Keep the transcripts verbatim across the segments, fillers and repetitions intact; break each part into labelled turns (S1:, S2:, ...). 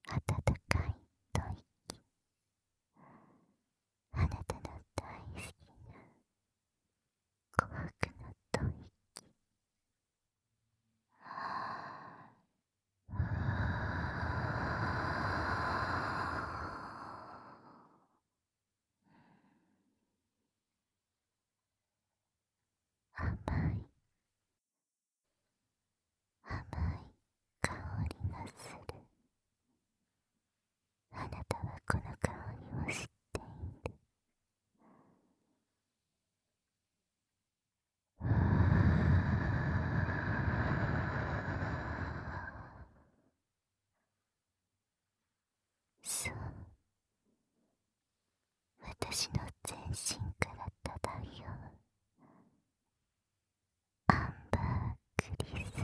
S1: 暖かい吐息、あなたの大好きな琥珀の吐息。甘い甘い香りがする。あなたはこの香りを知っている。そう、私の全身から漂うアンバーグリス、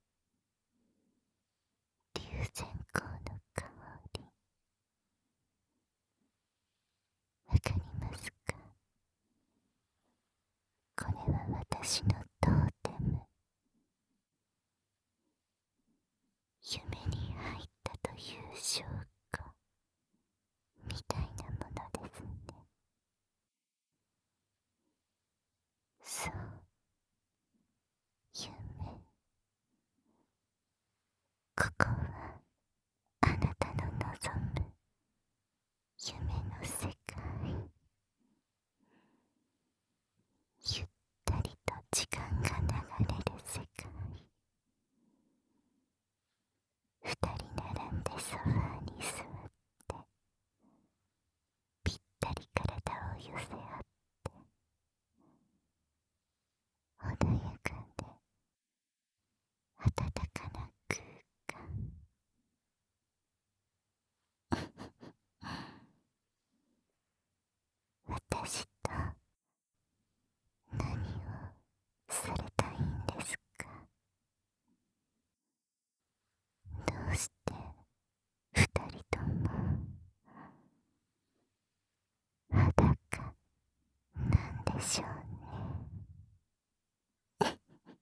S1: 龍涎香の香り。わかりますか？これは私のトーテム。夢に入ったという証拠みたいなものですね。そう、夢。ここはあなたの望む夢の世界。ゆったりと時間が流れる世界。二人並んでソファーに座ってぴったり体を寄せ合って穏やかで暖かな空間。私と何をされたいんですか？どうして二人とも裸なんでしょうね。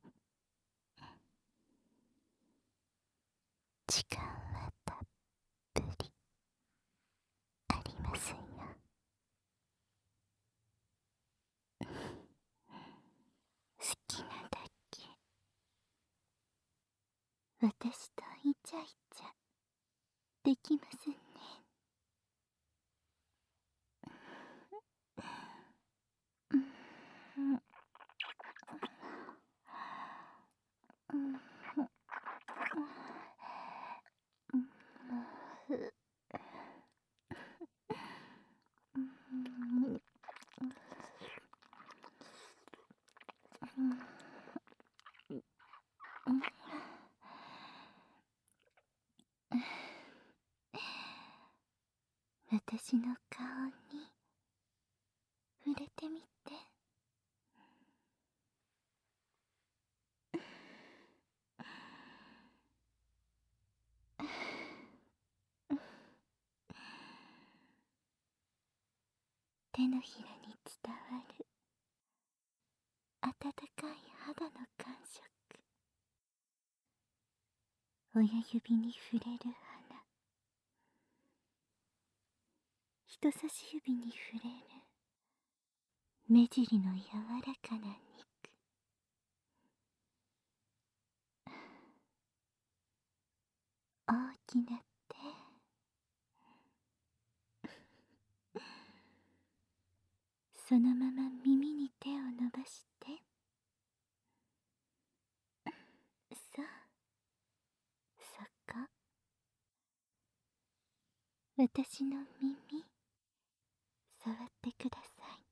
S1: 時間はたっぷりありますよ。好きなだけ私とイチャイチャできますね。私の顔に触れてみて。手のひらに伝わる温かい肌の感触。親指に触れる花、人差し指に触れる目尻の柔らかな肉。大きな手、そのまま耳に手を伸ばして。そう、そこ。私の耳触ってください。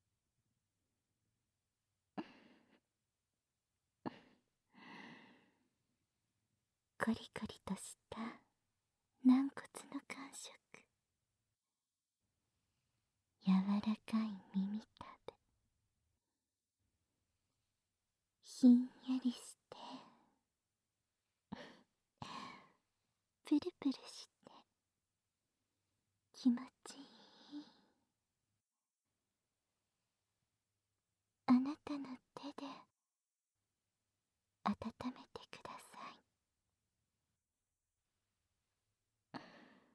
S1: コリコリとした軟骨の感触、柔らかい耳たぶ、ひんやりしてプルプルして気持ちいい。あなたの手で温めてください。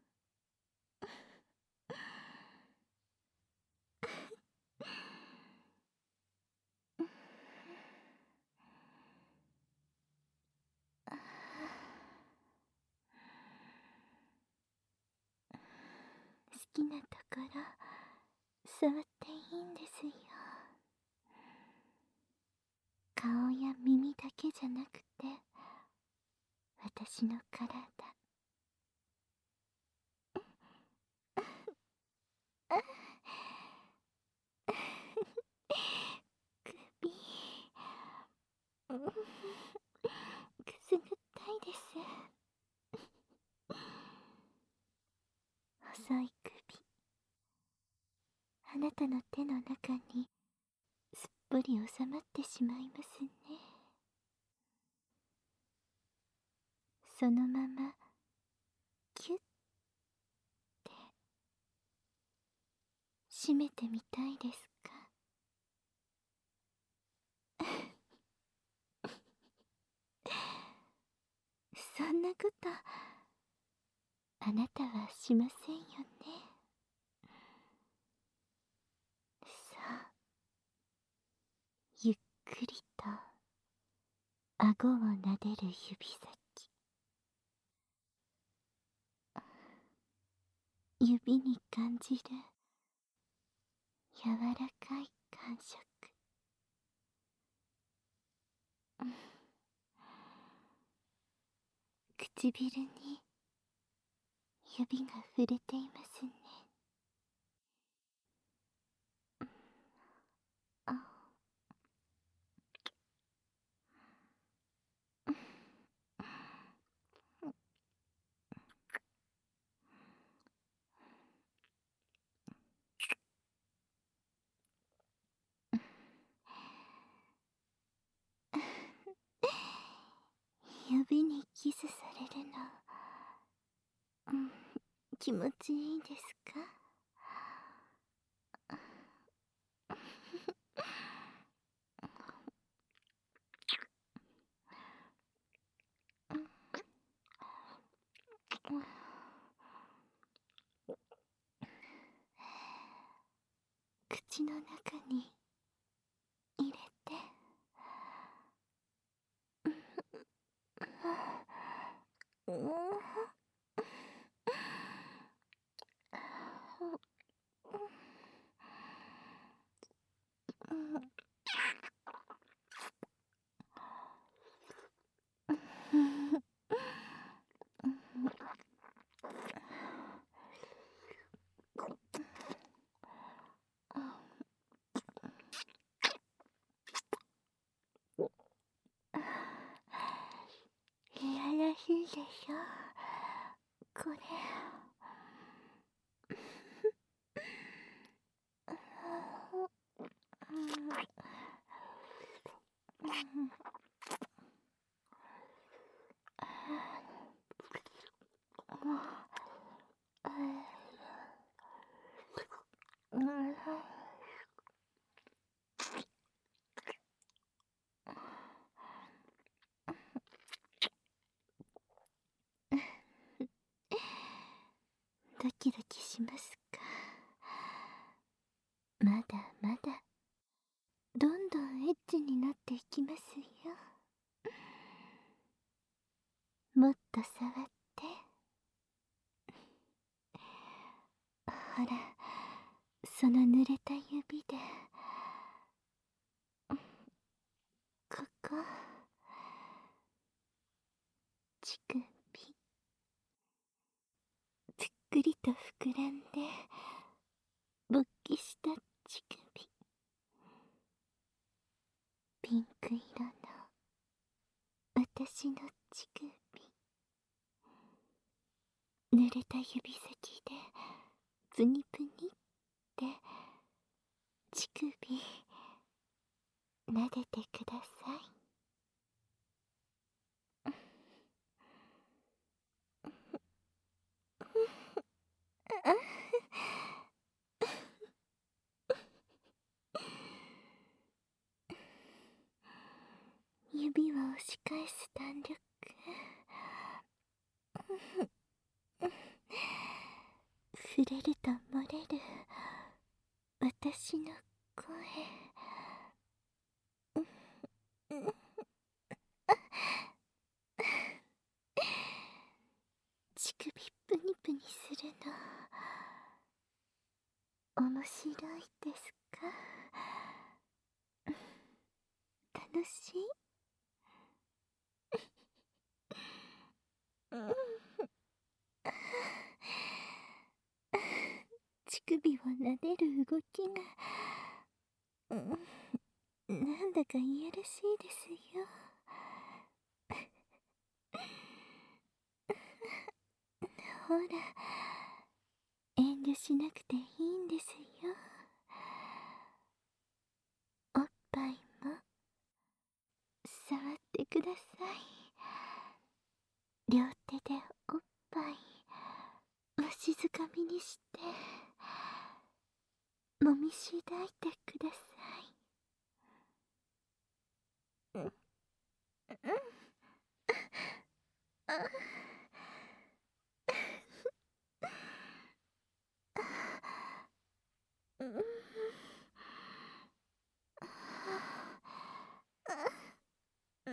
S1: きなところ触っていいんですよ。顔や耳だけじゃなくて、私の体、首、うん、くすぐったいです。細い首、あなたの手の中にすっぽり収まってしまいますね。そのままキュッて締めてみたいですか？そんなことあなたはしませんよね。さあ、ゆっくりと顎を撫でる指先、指に感じる柔らかい感触、うん、唇に指が触れていますね。あ、指にキスされるの、うん、気持ちいいですか？口の中に入れて、うん、いやらしいでしょこれ。ドキドキしますか？まだまだどんどんエッチになっていきますよ。もっと触って。ほら、その濡れた指でここ、乳首ぷっくりと膨らんで勃起した乳首、ピンク色の私の乳首、濡れた指先でプニプニって乳首撫でてください。指を押し返す弾力、触れると漏れる私の声、乳首プニプニするの白いですか？楽しい？うん。乳首を撫でる動きが、うん、なんだかいやらしいですよ。ほら、遠慮しなくていいんですよ。おっぱいも触ってください。両手でおっぱいわしづかみにしてもみしだいてください。うん、うん、あ、うん、うん、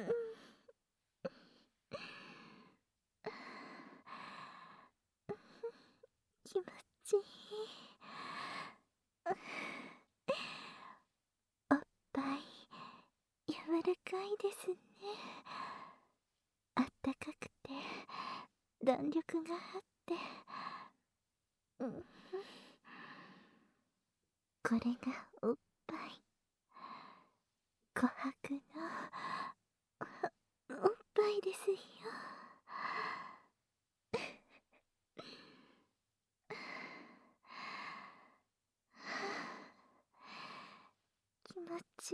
S1: 気持ちいい。おっぱい柔らかいですね。あったかくて弾力があって、うん、これがおっぱい、琥珀のおっぱいですよ。気持ちいい。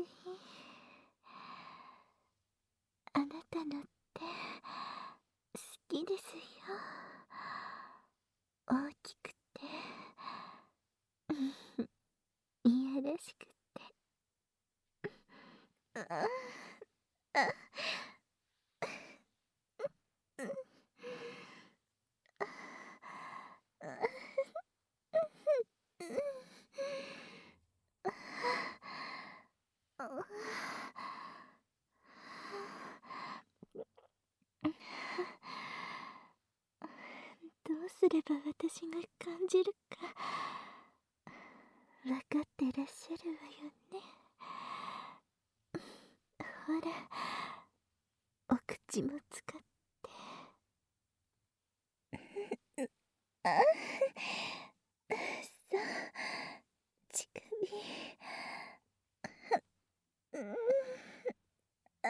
S1: あなたのって好きですよ。大きくていやらしくて、ああ、うん、どうすれば私が感じるか分かってらっしゃるわよね。ほら、お口も使って。あ、そう、乳首、うん、あ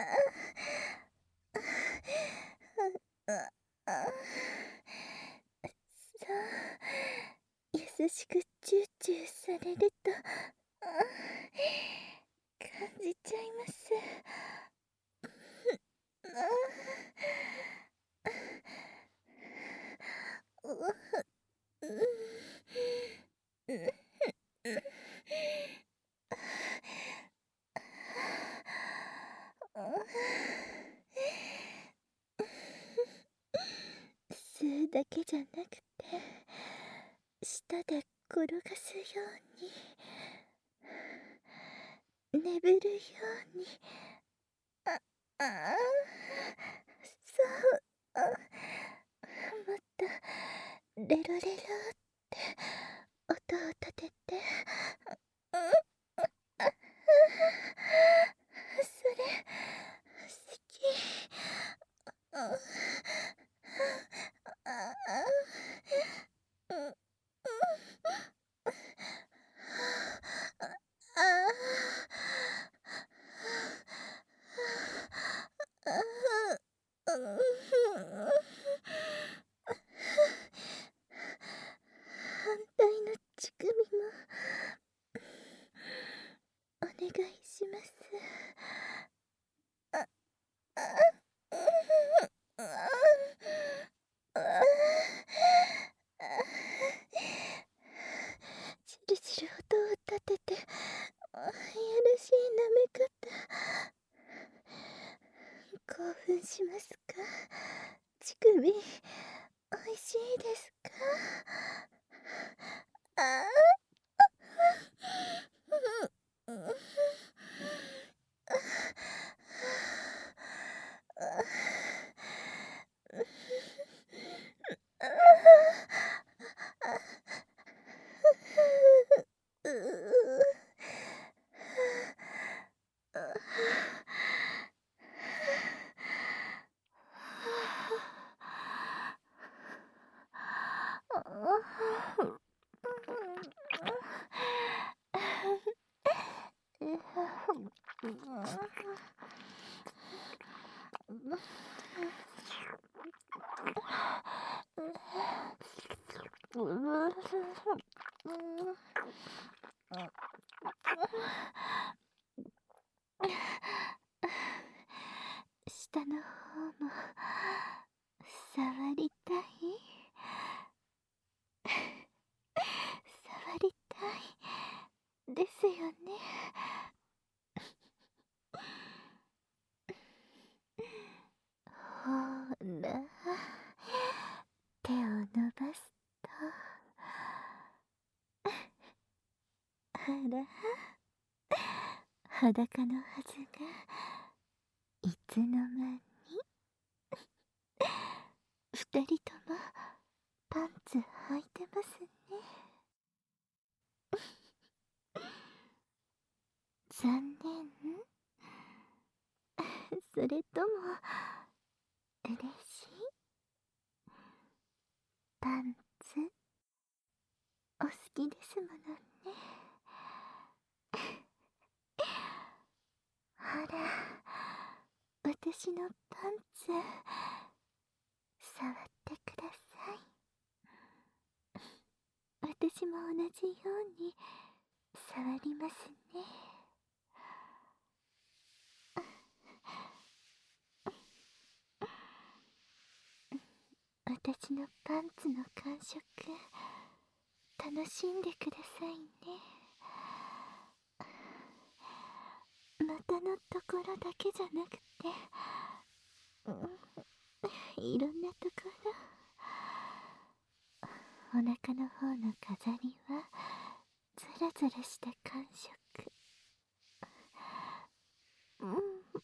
S1: ああ、そう、優しくチューチューされると、あ、感じちゃいます。あ、う、うん、うん、うん、吸うだけじゃなくて舌で転がすように、眠るように、あ、ああ、そう、あ、もっとレロレロって音を立てて、うん、あ、それ好き。ああ、うん、うん、ああ、うん、反対の乳首もお願いします。あ、あ、うん、あ、 下の方も触りたい。触りたいですよね。ほら、手を伸ばすと、あら、裸のはずがいつの間に二人ともパンツ履いてますね。残念？それとも嬉しい？パンツお好きですものね。ほら、私のパンツ触ってください。私も同じように触りますね。私のパンツの感触楽しんでくださいね。股のところだけじゃなくて、うん、いろんなところ。お腹の方の飾りはザラザラした感触。うん、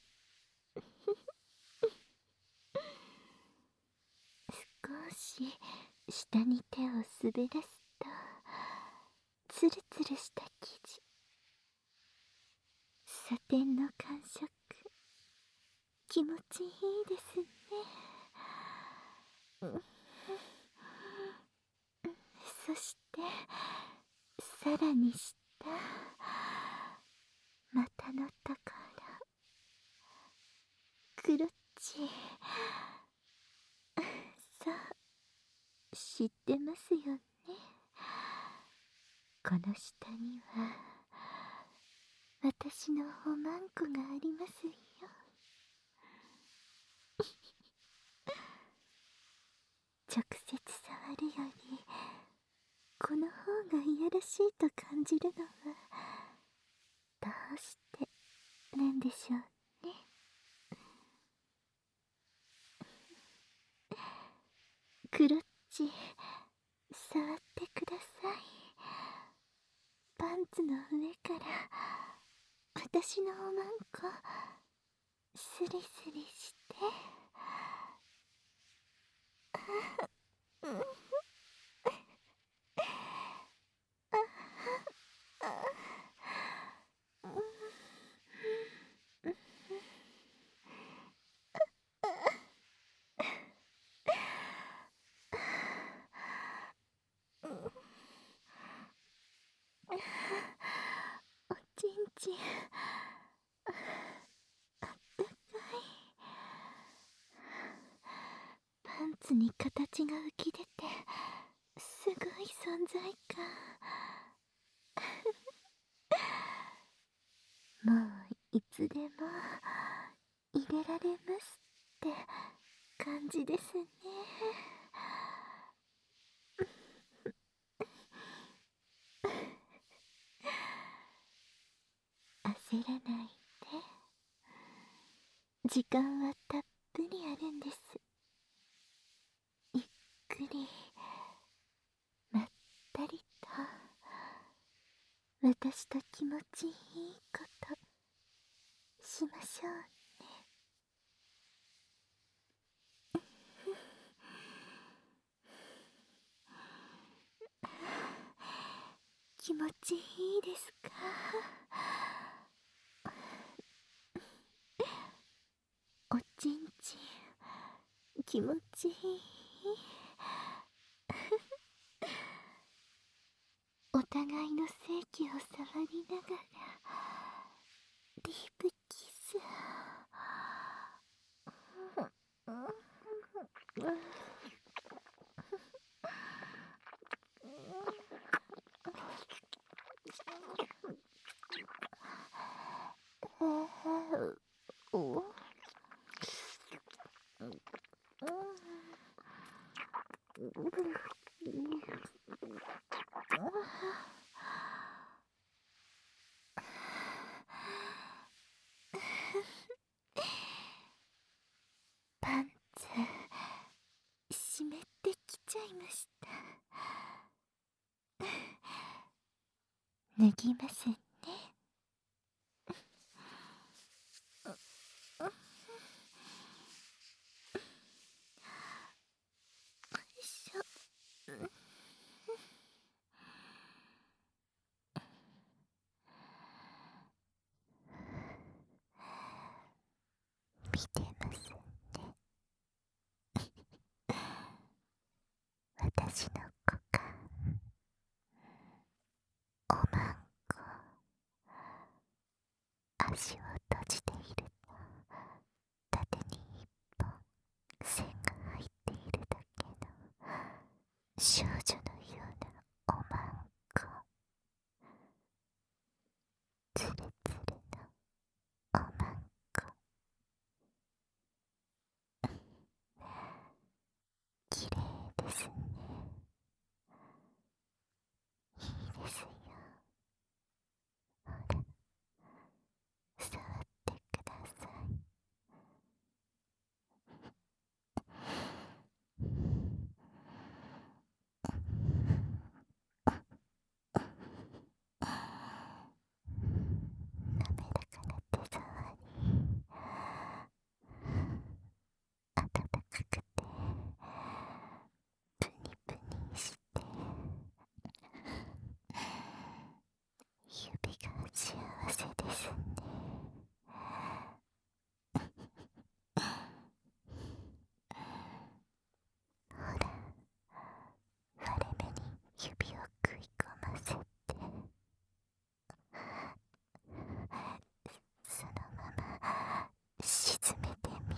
S1: 少し下に手を滑らすとツルツルした生地、サテンの感触、気持ちいいですね。うん、そしてさらに下、股のところ、クロッチ。さあ、知ってますよね。この下には私のおまんこがありますよ。直接触るよりこの方がいやらしいと感じるのはどうしてなんでしょうね。クロッチ触ってください。パンツの上から私のおまんこスリスリして。うん、おちんちんあったかい。パンツに形が浮き出てすごい存在感。もういつでも入れられますって感じですね。焦らないで。時間はたっぷりあるんです。ゆっくりまったりと私と気持ちいいことしましょうね。気持ちいいですか？おちんちん気持ちいい。お互いの性器を触りながらディープキスパンツ湿ってきちゃいました。脱ぎますね。見てますね。私の子がおまんこ足を閉じていると縦に一本線が入っているだけの少女のようなおまんこ、つるつるのおまんこ、きれいですね。いいですよ。ほら、触ってください。滑らかな手触り、暖かくてプニプニして指が幸せですね。ほら、割れ目に指を食い込ませて、そのまま沈めてみて、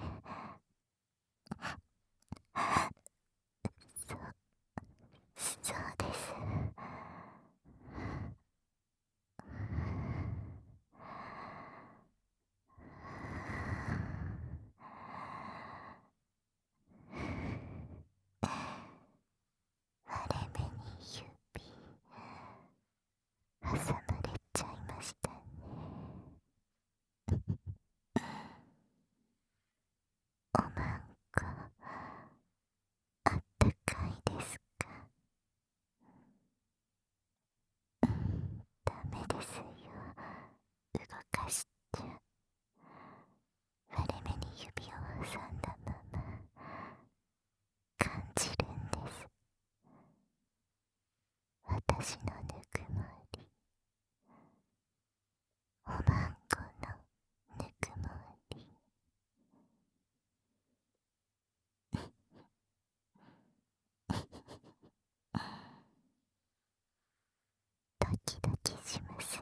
S1: そう、そうです。割れ目に指挟まれちゃいましたね。おまんこあったかいですか？ダメですよ、動かしちゃ。割れ目に指を挟んだまま感じるんです。私のぬくもり、おまんこのぬくもり。ドキドキしますね。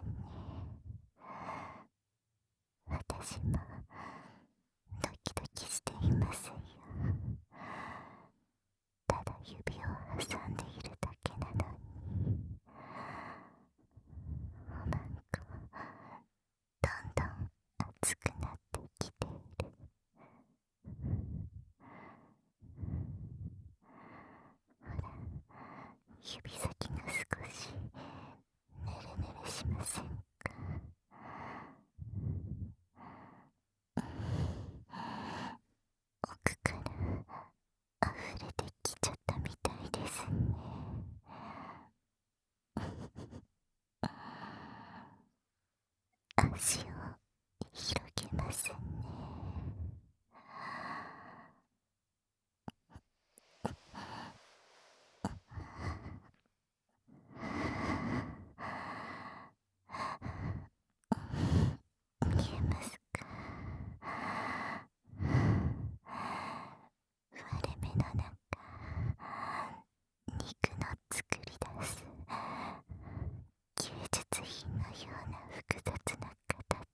S1: 私もドキドキしていますよ。ただ指を挟んでいるだけなのに、おまんこどんどん熱くなってきている。ほら、指先が少しぬるぬるしませんか？奥から溢れてきちゃったみたいですね。足を広げますね。見えますか？割れ目の中、肉の作り出す芸術品のような複雑な形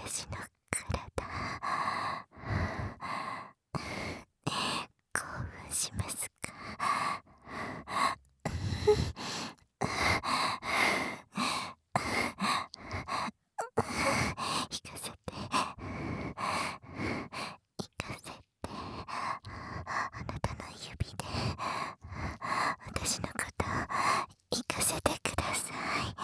S1: 私の体興奮しますか？行かせて行かせて、あなたの指で私のこと行かせてください。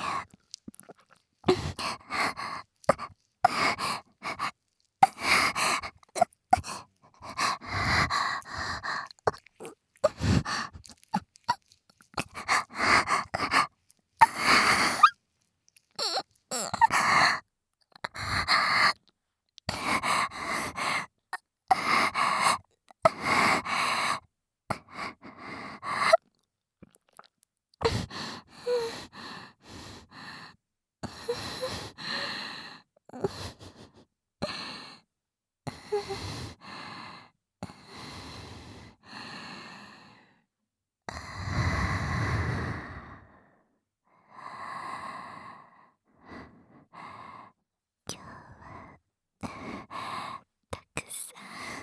S1: 今日はたくさ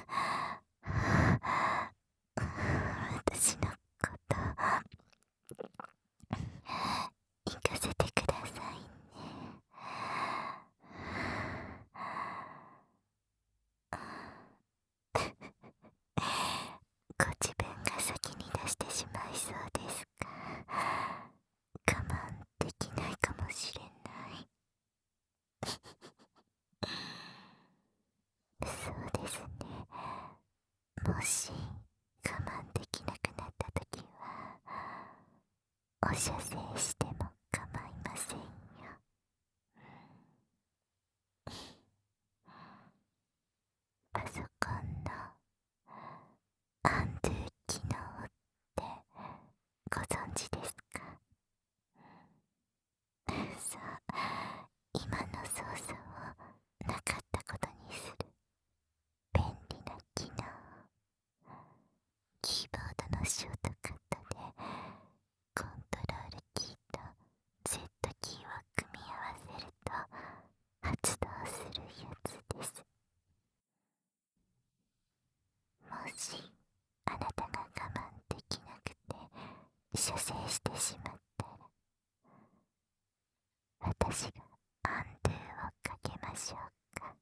S1: ん私のこと行かせてくださいね。ご自分が先に出してしまいそうですか？我慢できないかもしれない。そうですね。もし我慢できなくなった時はお射精しても構いませんよ。パソコンのアンドゥ機能ってご存知ですか？さあ、今の操作をなかったことにする便利な機能。キーボードのショートカットでコントロールキーと Z キーを組み合わせると発動するやつです。もしあなたが我慢できなくて射精してしまったら、私がアンドゥをかけましょうか。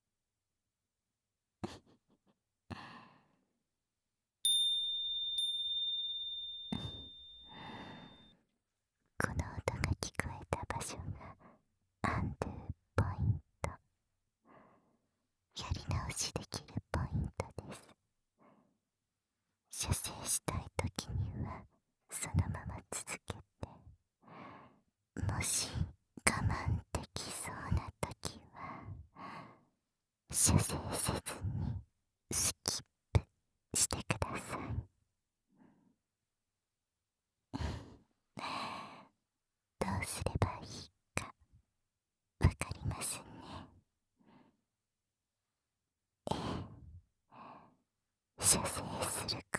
S1: この音が聞こえた場所がアンドゥポイント、やり直しできるポイントです。射精したい時にはそのまま続けて、もし我慢できそうな時は射精せずにスキップしてください。どうすればいいかわかりますね。ええ、射精する